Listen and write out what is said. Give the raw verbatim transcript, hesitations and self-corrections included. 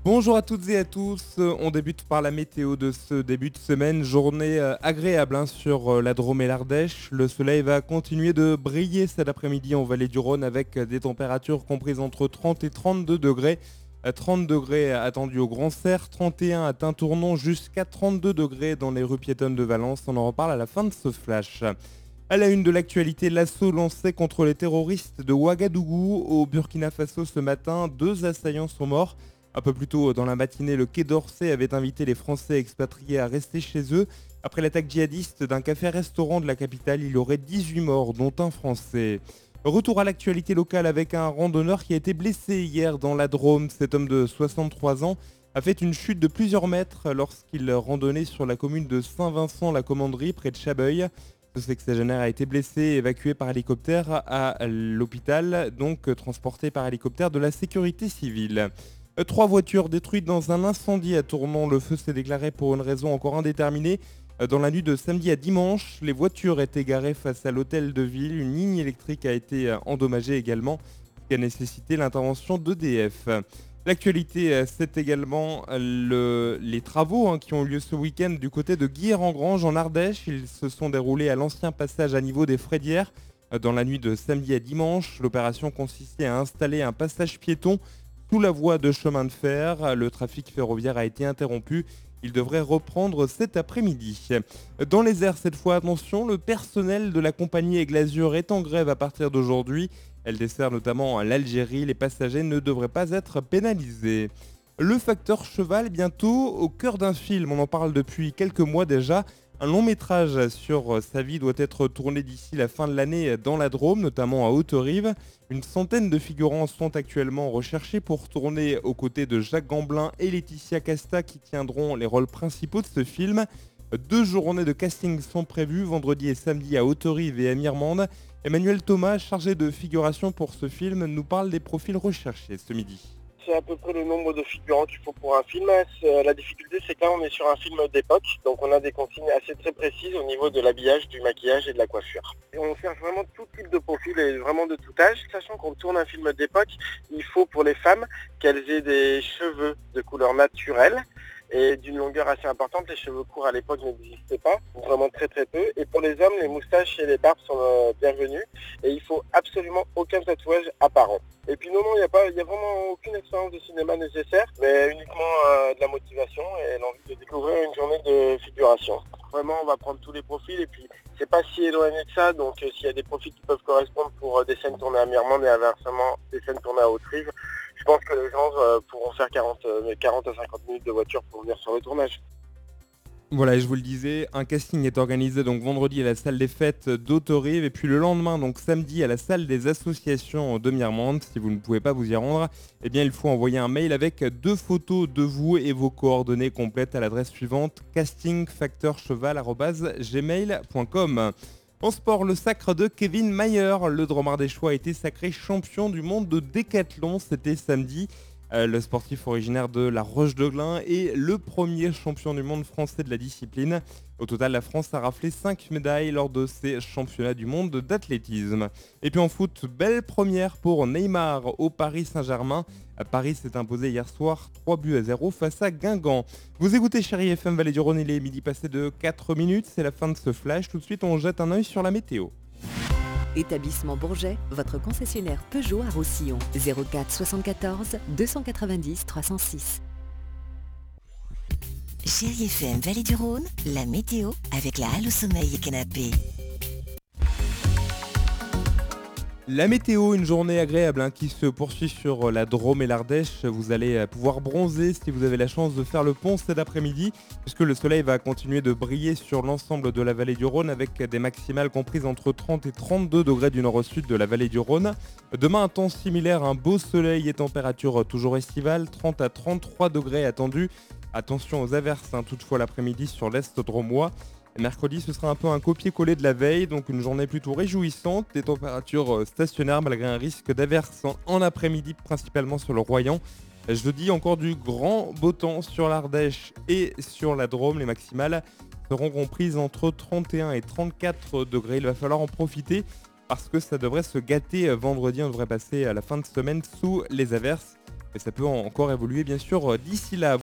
Bonjour à toutes et à tous, on débute par la météo de ce début de semaine, journée euh, agréable hein, sur euh, la Drôme et l'Ardèche. Le soleil va continuer de briller cet après-midi en vallée du Rhône avec euh, des températures comprises entre trente et trente-deux degrés. Euh, trente degrés attendus au Grand Serre, trente et un à Tintournon, jusqu'à trente-deux degrés dans les rues piétonnes de Valence. On en reparle à la fin de ce flash. À la une de l'actualité, l'assaut lancé contre les terroristes de Ouagadougou au Burkina Faso ce matin. Deux assaillants sont morts. Un peu plus tôt dans la matinée, le Quai d'Orsay avait invité les Français expatriés à rester chez eux. Après l'attaque djihadiste d'un café-restaurant de la capitale, il y aurait dix-huit morts, dont un Français. Retour à l'actualité locale avec un randonneur qui a été blessé hier dans la Drôme. Cet homme de soixante-trois ans a fait une chute de plusieurs mètres lorsqu'il randonnait sur la commune de Saint-Vincent-la-Commanderie, près de Chabeuil. Ce sexagénaire a été blessé et évacué par hélicoptère à l'hôpital, donc transporté par hélicoptère de la sécurité civile. Euh, Trois voitures détruites dans un incendie à Tournon. Le feu s'est déclaré pour une raison encore indéterminée. Euh, Dans la nuit de samedi à dimanche, les voitures étaient garées face à l'hôtel de ville. Une ligne électrique a été euh, endommagée également, ce qui a nécessité l'intervention d'E D F. L'actualité, euh, c'est également euh, le- les travaux hein, qui ont eu lieu ce week-end du côté de Guière-en-Grange en Ardèche. Ils se sont déroulés à l'ancien passage à niveau des Frédières. Euh, Dans la nuit de samedi à dimanche, l'opération consistait à installer un passage piéton sous la voie de chemin de fer. Le trafic ferroviaire a été interrompu. Il devrait reprendre cet après-midi. Dans les airs, cette fois, attention, le personnel de la compagnie Aigle Azur est en grève à partir d'aujourd'hui. Elle dessert notamment l'Algérie. Les passagers ne devraient pas être pénalisés. Le facteur cheval, bientôt au cœur d'un film. On en parle depuis quelques mois déjà. Un long métrage sur sa vie doit être tourné d'ici la fin de l'année dans la Drôme, notamment à Haute-Rive. Une centaine de figurants sont actuellement recherchés pour tourner aux côtés de Jacques Gamblin et Laetitia Casta qui tiendront les rôles principaux de ce film. Deux journées de casting sont prévues, vendredi et samedi à Haute-Rive et à Mirmande. Emmanuel Thomas, chargé de figuration pour ce film, nous parle des profils recherchés ce midi. C'est à peu près le nombre de figurants qu'il faut pour un film. C'est- La difficulté, c'est que là, on est sur un film d'époque, donc on a des consignes assez très précises au niveau de l'habillage, du maquillage et de la coiffure. Et on cherche vraiment tout type de profil et vraiment de tout âge. Sachant qu'on tourne un film d'époque, il faut pour les femmes qu'elles aient des cheveux de couleur naturelle et d'une longueur assez importante. Les cheveux courts à l'époque n'existaient pas, ou vraiment très très peu. Et pour les hommes, les moustaches et les barbes sont euh, bienvenus. Et il faut absolument aucun tatouage apparent. Et puis non, non, il n'y a, pas- il y a vraiment aucune expérience de cinéma nécessaire, mais uniquement euh, de la motivation et l'envie de découvrir une journée de figuration. Vraiment, on va prendre tous les profils et puis c'est pas si éloigné que ça, donc euh, s'il y a des profils qui peuvent correspondre pour euh, des scènes tournées à Mirmande et inversement des scènes tournées à Haute-Rive, je pense que les gens euh, pourront faire quarante, euh, quarante à cinquante minutes de voiture pour venir sur le tournage. Voilà, et je vous le disais, un casting est organisé donc vendredi à la salle des fêtes d'Autorive et puis le lendemain, donc samedi, à la salle des associations de Mirmande. Si vous ne pouvez pas vous y rendre, eh bien il faut envoyer un mail avec deux photos de vous et vos coordonnées complètes à l'adresse suivante casting facteur cheval arobase gmail point com. En sport, le sacre de Kevin Mayer, le dromard des choix, a été sacré champion du monde de décathlon, c'était samedi. Euh, le sportif originaire de La Roche-de-Glin est le premier champion du monde français de la discipline. Au total, la France a raflé cinq médailles lors de ces championnats du monde d'athlétisme. Et puis en foot, belle première pour Neymar au Paris Saint-Germain. À Paris s'est imposé hier soir trois buts à zéro face à Guingamp. Vous écoutez Chérie F M Vallée du Rhône, il est midi passé de quatre minutes, c'est la fin de ce flash. Tout de suite, on jette un œil sur la météo. Établissement Bourget, votre concessionnaire Peugeot à Roussillon. zéro quatre soixante-quatorze deux cent quatre-vingt-dix trois cent six. Chérie F M Vallée du Rhône, la météo avec la halle au sommeil et canapé. La météo, une journée agréable hein, qui se poursuit sur la Drôme et l'Ardèche. Vous allez euh, pouvoir bronzer si vous avez la chance de faire le pont cet après-midi, puisque le soleil va continuer de briller sur l'ensemble de la vallée du Rhône avec des maximales comprises entre trente et trente-deux degrés du nord au sud de la vallée du Rhône. Demain, un temps similaire, un beau soleil et température toujours estivale, trente à trente-trois degrés attendus. Attention aux averses hein, toutefois l'après-midi sur l'est drômois. Mercredi, ce sera un peu un copier-coller de la veille, donc une journée plutôt réjouissante, des températures euh, stationnaires malgré un risque d'averse en- en après-midi, principalement sur le Royan. Jeudi, encore du grand beau temps sur l'Ardèche et sur la Drôme. Les maximales seront comprises entre trente et un et trente-quatre degrés. Il va falloir en profiter parce que ça devrait se gâter vendredi. On devrait passer à la fin de semaine sous les averses. mais ça peut encore évoluer bien sûr d'ici là.